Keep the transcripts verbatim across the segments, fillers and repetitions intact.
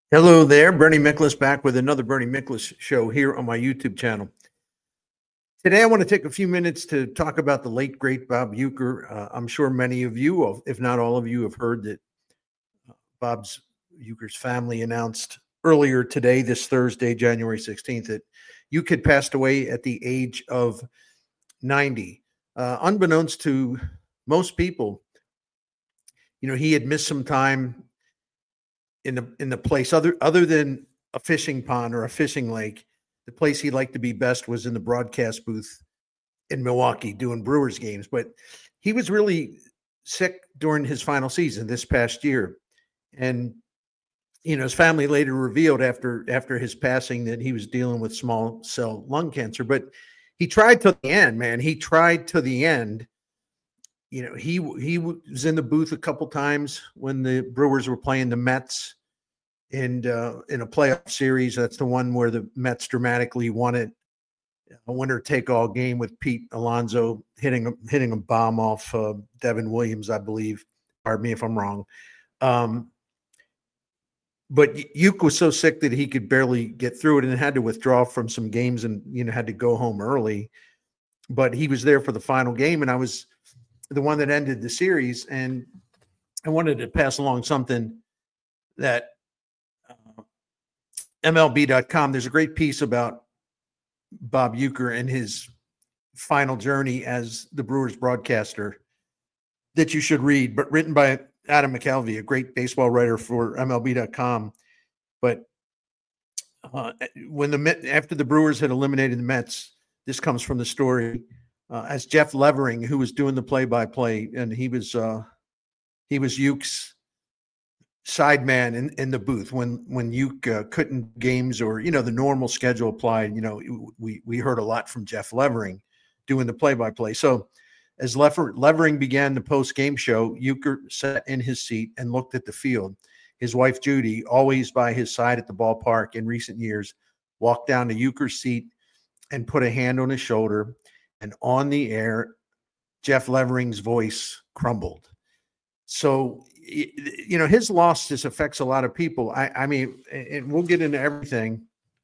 Hello there, Bernie Miklasz back with another Bernie Miklasz show here on my YouTube channel. Today, I want to take a few minutes to talk about the late, great Bob Uecker. Uh, I'm sure many of you, if not all of you, have heard that Bob's Uecker's family announced earlier today, this Thursday, January sixteenth, that Uecker had passed away at the age of ninety. Uh, unbeknownst to most people, you know, he had missed some time in the in the place other other than a fishing pond or a fishing lake. The place he liked to be best was in the broadcast booth in Milwaukee doing Brewers games. But he was really sick during his final season this past year. And, you know, his family later revealed after after his passing that he was dealing with small cell lung cancer. But he tried to the end, man. He tried to the end. You know, he he was in the booth a couple times when the Brewers were playing the Mets in uh, in a playoff series. That's the one where the Mets dramatically won it, a winner-take-all game with Pete Alonso hitting hitting a bomb off uh, Devin Williams, I believe. Pardon me if I'm wrong. Um, but Uecker was so sick that he could barely get through it and had to withdraw from some games and, you know, had to go home early. But he was there for the final game, and I was the one that ended the series. And I wanted to pass along something that uh, M L B dot com, there's a great piece about Bob Uecker and his final journey as the Brewers broadcaster that you should read, but written by Adam McCalvy, a great baseball writer for M L B dot com. But uh, when the Met, after the Brewers had eliminated the Mets, this comes from the story. Uh, as Jeff Levering, who was doing the play-by-play, and he was uh, he was Ueck's side man in, in the booth when when Uecker uh, couldn't games or, you know, the normal schedule applied. You know, we we heard a lot from Jeff Levering doing the play-by-play. So as Lever, Levering began the post-game show, Uecker sat in his seat and looked at the field. His wife Judy, always by his side at the ballpark in recent years, walked down to Uecker's seat and put a hand on his shoulder. And on the air, Jeff Levering's voice crumbled. So, you know, his loss just affects a lot of people. I, I mean, and we'll get into everything.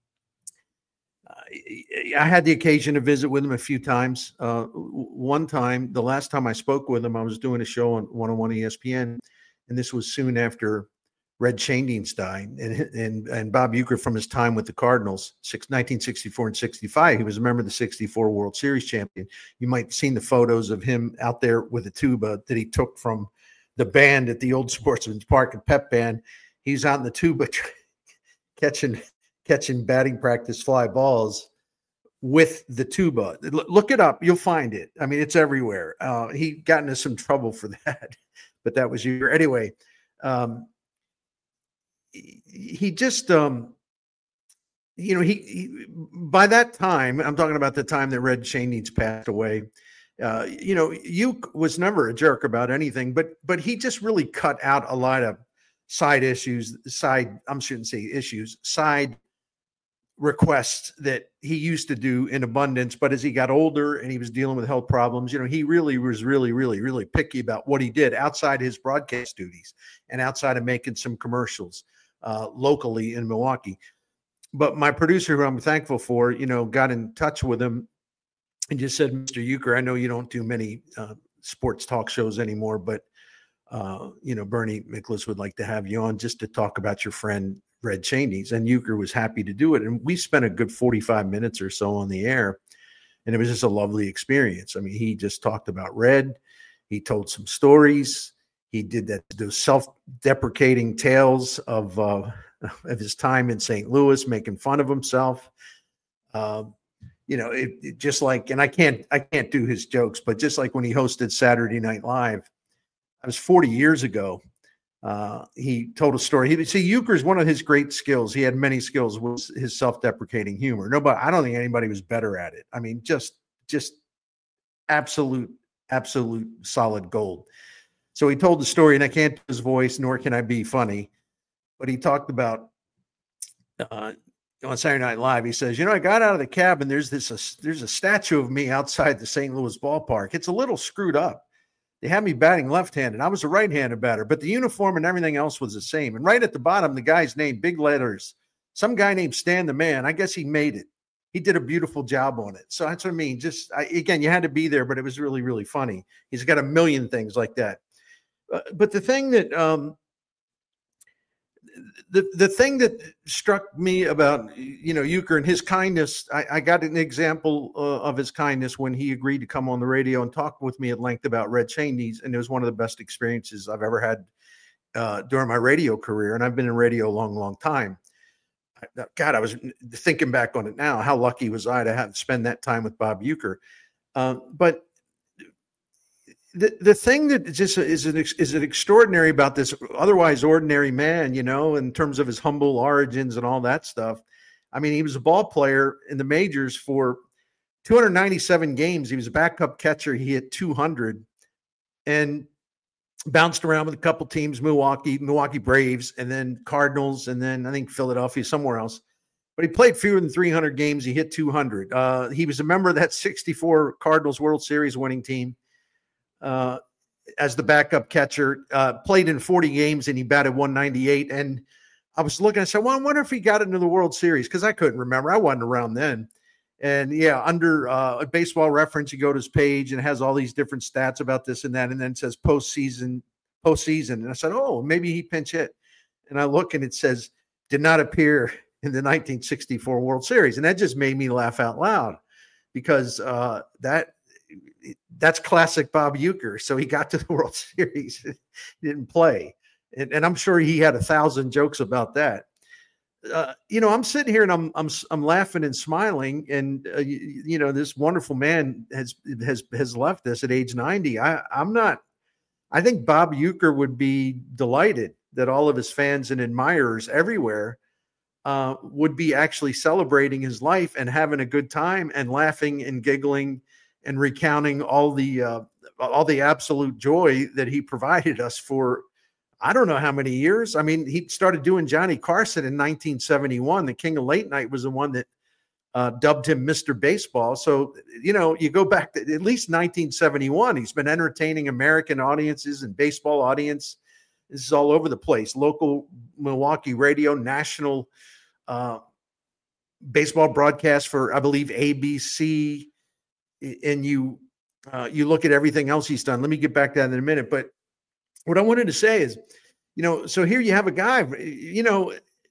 Uh, I had the occasion to visit with him a few times. Uh, one time, the last time I spoke with him, I was doing a show on one oh one E S P N, and this was soon after Red Schoendienst died, and and and Bob Uecker, from his time with the Cardinals, six, nineteen sixty-four and sixty-five, he was a member of the sixty-four World Series champion. You might have seen the photos of him out there with a tuba that he took from the band at the old Sportsman's Park and Pep Band. He's out in the tuba catching catching batting practice fly balls with the tuba. Look it up, you'll find it. I mean, it's everywhere. Uh, he got into some trouble for that, but that was Uecker anyway. Um, He just, um, you know, he, he by that time, I'm talking about the time that Red Schoendienst passed away. Uh, you know, Uecker was never a jerk about anything, but but he just really cut out a lot of side issues, side I shouldn't say issues, side requests that he used to do in abundance. But as he got older and he was dealing with health problems, you know, he really was really, really, really picky about what he did outside his broadcast duties and outside of making some commercials. Uh, locally in Milwaukee. But my producer, who I'm thankful for, you know, got in touch with him and just said, Mister Uecker, I know you don't do many uh, sports talk shows anymore, but, uh, you know, Bernie Miklasz would like to have you on just to talk about your friend, Red Schoendienst. And Uecker was happy to do it. And we spent a good forty-five minutes or so on the air. And it was just a lovely experience. I mean, he just talked about Red. He told some stories. He did that, those self-deprecating tales of uh, of his time in Saint Louis, making fun of himself. Uh, you know, it, it just like, and I can't, I can't do his jokes, but just like when he hosted Saturday Night Live, I was forty years ago. Uh, he told a story. He see Uecker's one of his great skills. He had many skills. Was his self-deprecating humor. Nobody, I don't think anybody was better at it. I mean, just, just absolute, absolute solid gold. So he told the story, and I can't do his voice, nor can I be funny, but he talked about uh, on Saturday Night Live. He says, you know, I got out of the cab and there's this, a, there's a statue of me outside the Saint Louis ballpark. It's a little screwed up. they had me batting left-handed. I was a right-handed batter, but the uniform and everything else was the same. And right at the bottom, the guy's name, big letters, some guy named Stan the Man. I guess he made it. He did a beautiful job on it. So that's what I mean. Just I, again, you had to be there, but it was really, really funny. He's got a million things like that. Uh, but the thing that um, the the thing that struck me about, you know, Uecker and his kindness, I, I got an example uh, of his kindness when he agreed to come on the radio and talk with me at length about Red Cheney's, and it was one of the best experiences I've ever had uh, during my radio career, and I've been in radio a long, long time. God, I was thinking back on it now. How lucky was I to have to spend that time with Bob Uecker? Uh, but the the thing that just is an is an extraordinary about this otherwise ordinary man, you know, in terms of his humble origins and all that stuff. I mean, he was a ball player in the majors for two hundred ninety-seven games. He was a backup catcher. He hit two hundred and bounced around with a couple teams, Milwaukee, Milwaukee Braves, and then Cardinals, and then I think Philadelphia, somewhere else. But he played fewer than three hundred games. He hit two hundred. Uh, he was a member of that sixty-four Cardinals World Series winning team uh, as the backup catcher. Uh, played in forty games, and he batted one ninety-eight. And I was looking, I said, well, I wonder if he got into the World Series, because I couldn't remember. I wasn't around then. And yeah, under uh, a Baseball Reference, you go to his page and it has all these different stats about this and that, and then it says postseason, postseason. And I said, oh, maybe he pinch hit. And I look and it says did not appear in the nineteen sixty-four World Series, and that just made me laugh out loud, because uh, that that's classic Bob Uecker. So he got to the World Series, he didn't play, and, and I'm sure he had a thousand jokes about that. Uh, you know, I'm sitting here and I'm I'm I'm laughing and smiling, and uh, you, you know, this wonderful man has has has left us at age ninety. I I'm not. I think Bob Uecker would be delighted that all of his fans and admirers everywhere uh, would be actually celebrating his life and having a good time and laughing and giggling and recounting all the uh, all the absolute joy that he provided us for. I don't know how many years. I mean, he started doing Johnny Carson in nineteen seventy-one. The King of Late Night was the one that uh, dubbed him Mister Baseball. So, you know, you go back to at least nineteen seventy-one. He's been entertaining American audiences and baseball audience. This is all over the place. Local Milwaukee radio, national uh, baseball broadcast for, I believe, A B C. And you uh, you look at everything else he's done. Let me get back to that in a minute. But what I wanted to say is, you know, so here you have a guy, you know,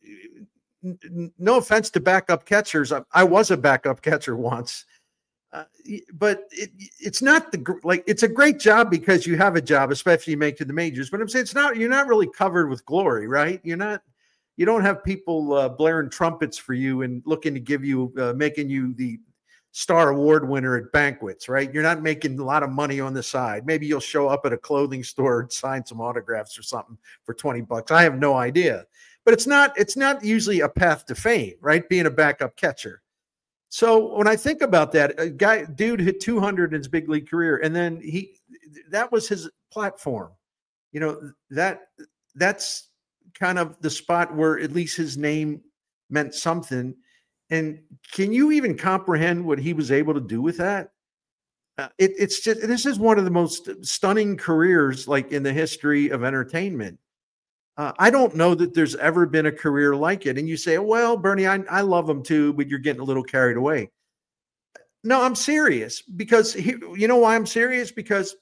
n- no offense to backup catchers. I, I was a backup catcher once, uh, but it, it's not the, like, it's a great job because you have a job, especially you make to the majors, but I'm saying it's not, you're not really covered with glory, right? You're not, you don't have people uh, blaring trumpets for you and looking to give you, uh, making you the Star Award winner at banquets, right? You're not making a lot of money on the side. Maybe you'll show up at a clothing store and sign some autographs or something for twenty bucks. I have no idea, but it's not, it's not usually a path to fame, right? Being a backup catcher. So when I think about that, a guy, dude hit two hundred in his big league career. And then he, that was his platform. You know, that that's kind of the spot where at least his name meant something. And can you even comprehend what he was able to do with that? Uh, it, it's just, this is one of the most stunning careers, like in the history of entertainment. Uh, I don't know that there's ever been a career like it. And you say, well, Bernie, I, I love him too, but you're getting a little carried away. No, I'm serious, because he, you know why I'm serious? Because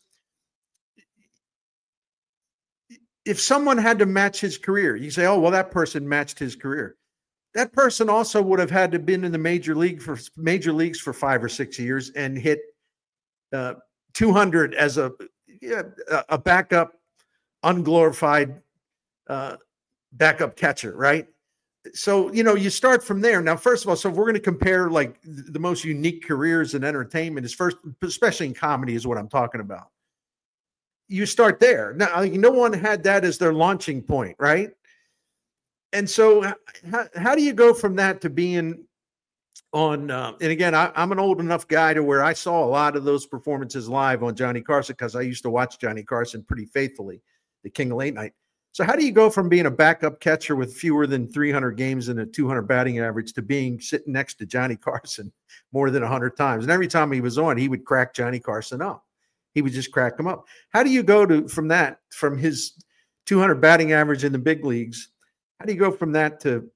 if someone had to match his career, you say, oh, well, that person matched his career. That person also would have had to been in the major league for major leagues for five or six years and hit uh, two hundred as a yeah, a backup, unglorified uh, backup catcher, right? So, you know, you start from there. Now, first of all, so if we're going to compare like the most unique careers in entertainment, is first, especially in comedy, is what I'm talking about. You start there. Now, no one had that as their launching point, right? And so how, how do you go from that to being on, uh, and again, I, I'm an old enough guy to where I saw a lot of those performances live on Johnny Carson, because I used to watch Johnny Carson pretty faithfully, the King of Late Night. So how do you go from being a backup catcher with fewer than three hundred games and a two hundred batting average to being sitting next to Johnny Carson more than one hundred times? And every time he was on, he would crack Johnny Carson up. He would just crack them up. How do you go to from that, from his two hundred batting average in the big leagues? How do you go from that to,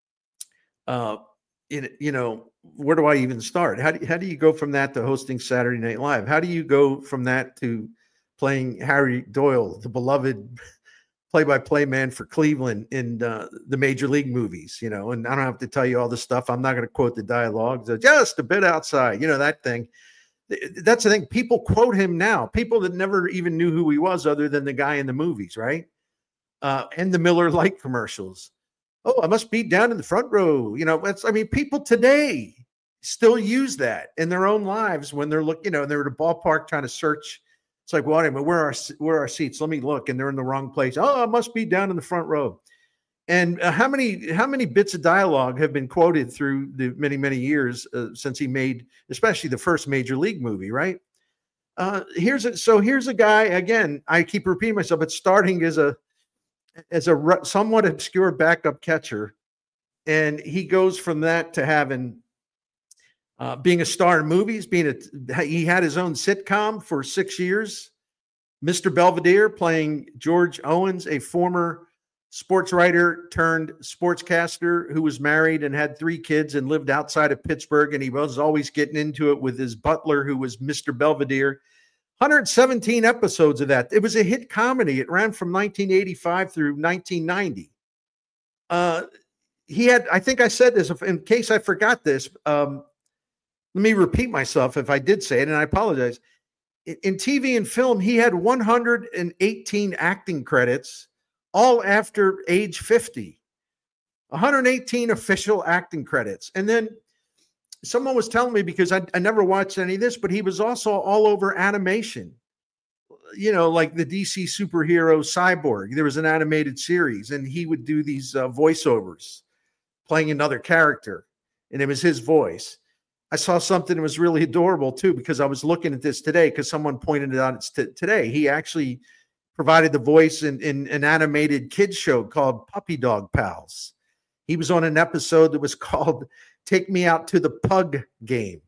uh, in, you know, where do I even start? How do, how do you go from that to hosting Saturday Night Live? How do you go from that to playing Harry Doyle, the beloved play-by-play man for Cleveland in uh, the major league movies, you know? And I don't have to tell you all this stuff. I'm not going to quote the dialogue. So just a bit outside, you know, that thing. That's the thing. People quote him now. People that never even knew who he was other than the guy in the movies, right? Uh, and the Miller Lite commercials. Oh, I must be down in the front row. You know, it's, I mean, people today still use that in their own lives when they're looking, you know, they're at a ballpark trying to search. It's like, well, wait a minute, where are, where are our seats? Let me look. And they're in the wrong place. Oh, I must be down in the front row. And uh, how many how many bits of dialogue have been quoted through the many, many years uh, since he made, especially the first major league movie, right? Uh, here's a, so here's a guy, again, I keep repeating myself, but starting as a as a somewhat obscure backup catcher. And he goes from that to having uh, being a star in movies, being a, he had his own sitcom for six years, Mister Belvedere, playing George Owens, a former sports writer turned sportscaster who was married and had three kids and lived outside of Pittsburgh. And he was always getting into it with his butler, who was Mister Belvedere. one hundred seventeen episodes of that. It was a hit comedy. It ran from nineteen eighty-five through nineteen ninety. Uh, he had, I think I said this, in case I forgot this, um, let me repeat myself if I did say it, and I apologize. In, in T V and film, he had one hundred eighteen acting credits, all after age fifty. one hundred eighteen official acting credits. And then someone was telling me, because I, I never watched any of this, but he was also all over animation. You know, like the D C superhero Cyborg. There was an animated series, and he would do these uh, voiceovers playing another character, and it was his voice. I saw something that was really adorable, too, because I was looking at this today because someone pointed it out t- today. He actually provided the voice in, in an animated kids show called Puppy Dog Pals. He was on an episode that was called Take Me Out to the Pug Game.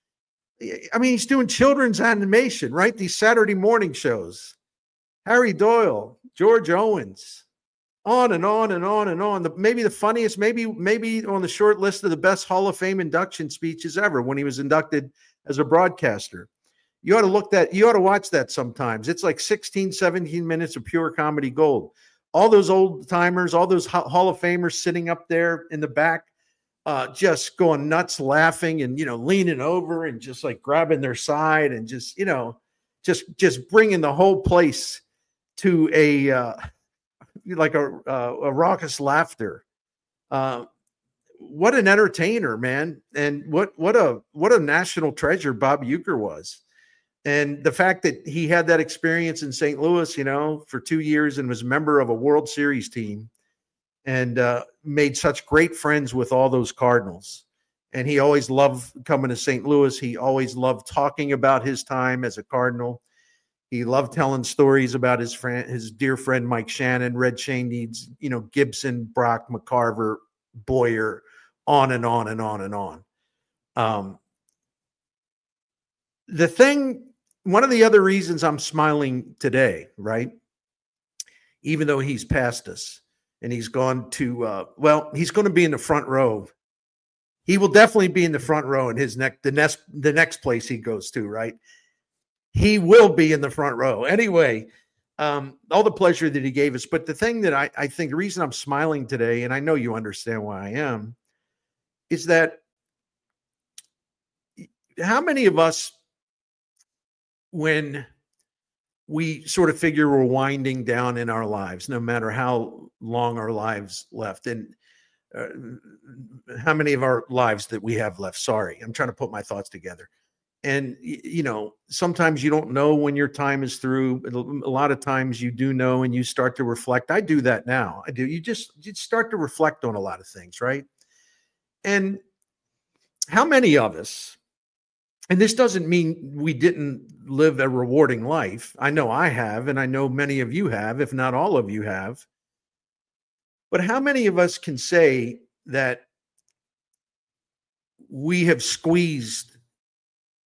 I mean, he's doing children's animation, right? These Saturday morning shows. Harry Doyle, George Owens, on and on and on and on. The, maybe the funniest, maybe maybe on the short list of the best Hall of Fame induction speeches ever when he was inducted as a broadcaster. You ought to look that, you ought to watch that sometimes. It's like sixteen, seventeen minutes of pure comedy gold. All those old timers, all those Hall of Famers sitting up there in the back, uh, just going nuts, laughing and, you know, leaning over and just like grabbing their side and just, you know, just, just bringing the whole place to a, uh, like a, uh, a raucous laughter. Uh, what an entertainer, man. And what, what a, what a national treasure Bob Uecker was. And the fact that he had that experience in Saint Louis, you know, for two years and was a member of a World Series team and uh, made such great friends with all those Cardinals. And he always loved coming to Saint Louis. He always loved talking about his time as a Cardinal. He loved telling stories about his friend, his dear friend, Mike Shannon, Red Shane, you know, Gibson, Brock, McCarver, Boyer, on and on and on and on. Um, the thing, one of the other reasons I'm smiling today, right? Even though he's passed us and he's gone to, uh, well, he's going to be in the front row. He will definitely be in the front row in his next, the next, the next place he goes to, right? He will be in the front row. Anyway, um, all the pleasure that he gave us. But the thing that I, I think the reason I'm smiling today, and I know you understand why I am, is that how many of us, when we sort of figure we're winding down in our lives, no matter how long our lives left, and uh, how many of our lives that we have left, sorry, I'm trying to put my thoughts together. And, you know, sometimes you don't know when your time is through. A lot of times you do know, and you start to reflect. I do that now. I do. You just, you start to reflect on a lot of things, right? And how many of us, and this doesn't mean we didn't live a rewarding life. I know I have, and I know many of you have, if not all of you have. But how many of us can say that we have squeezed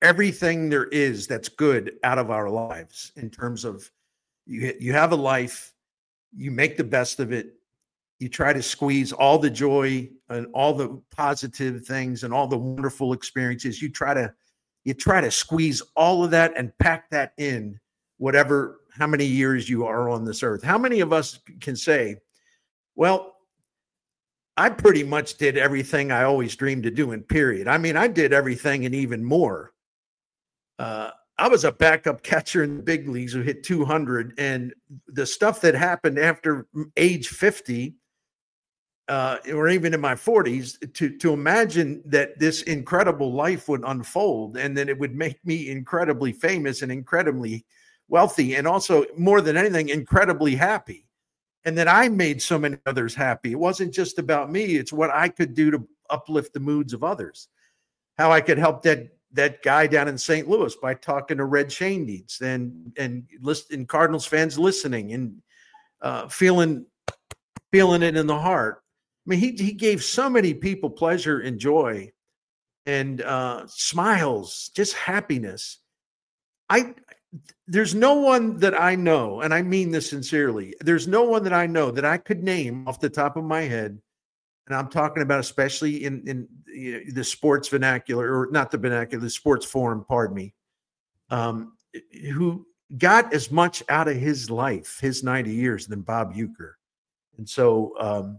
everything there is that's good out of our lives in terms of you, you have a life, you make the best of it. You try to squeeze all the joy and all the positive things and all the wonderful experiences. You try to, you try to squeeze all of that and pack that in whatever, how many years you are on this earth. How many of us can say, well, I pretty much did everything I always dreamed of doing, period. I mean, I did everything and even more. Uh, I was a backup catcher in the big leagues who hit two hundred, and the stuff that happened after age fifty, uh, or even in my forties, to, to imagine that this incredible life would unfold and then it would make me incredibly famous and incredibly wealthy, and also more than anything, incredibly happy. And that I made so many others happy. It wasn't just about me. It's what I could do to uplift the moods of others. How I could help that that guy down in Saint Louis by talking to Red Schoendienst and and listen, Cardinals fans listening and uh, feeling feeling it in the heart. I mean, he he gave so many people pleasure and joy and uh, smiles, just happiness. I. There's no one that I know, and I mean this sincerely, there's no one that I know that I could name off the top of my head, and I'm talking about especially in, in you know, the sports vernacular, or not the vernacular, the sports forum, pardon me, um, who got as much out of his life, his ninety years, than Bob Uecker. And so um,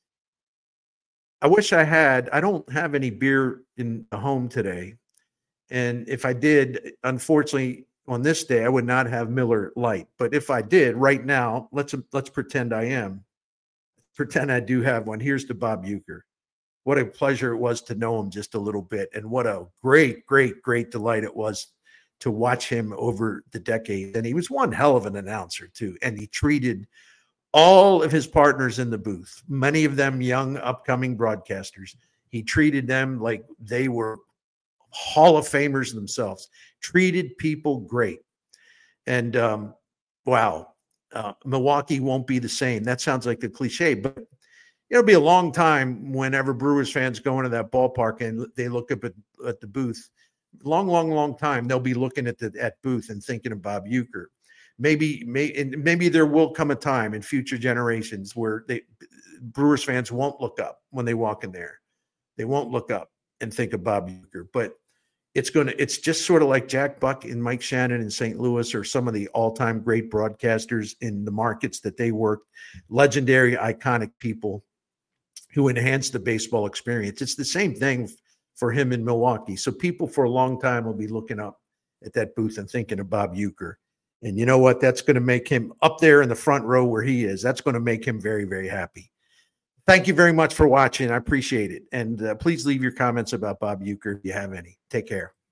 I wish I had, I don't have any beer in the home today. And if I did, unfortunately, on this day, I would not have Miller Lite. But if I did right now, let's let's pretend I am. Pretend I do have one. Here's to Bob Uecker. What a pleasure it was to know him just a little bit. And what a great, great, great delight it was to watch him over the decades. And he was one hell of an announcer, too. And he treated all of his partners in the booth, many of them young, upcoming broadcasters. He treated them like they were Hall of Famers themselves, treated people great. And um, wow, uh, Milwaukee won't be the same. That sounds like a cliche, but it'll be a long time whenever Brewers fans go into that ballpark and they look up at, at the booth. Long, long, long time, they'll be looking at the at booth and thinking of Bob Uecker. Maybe, may, and maybe there will come a time in future generations where they Brewers fans won't look up when they walk in there. They won't look up and think of Bob Uecker, but It's going to, it's just sort of like Jack Buck and Mike Shannon in Saint Louis, or some of the all-time great broadcasters in the markets that they worked, legendary, iconic people who enhanced the baseball experience. It's the same thing for him in Milwaukee. So people for a long time will be looking up at that booth and thinking of Bob Uecker. And you know what? That's going to make him up there in the front row where he is. That's going to make him very, very happy. Thank you very much for watching. I appreciate it. And uh, please leave your comments about Bob Uecker if you have any. Take care.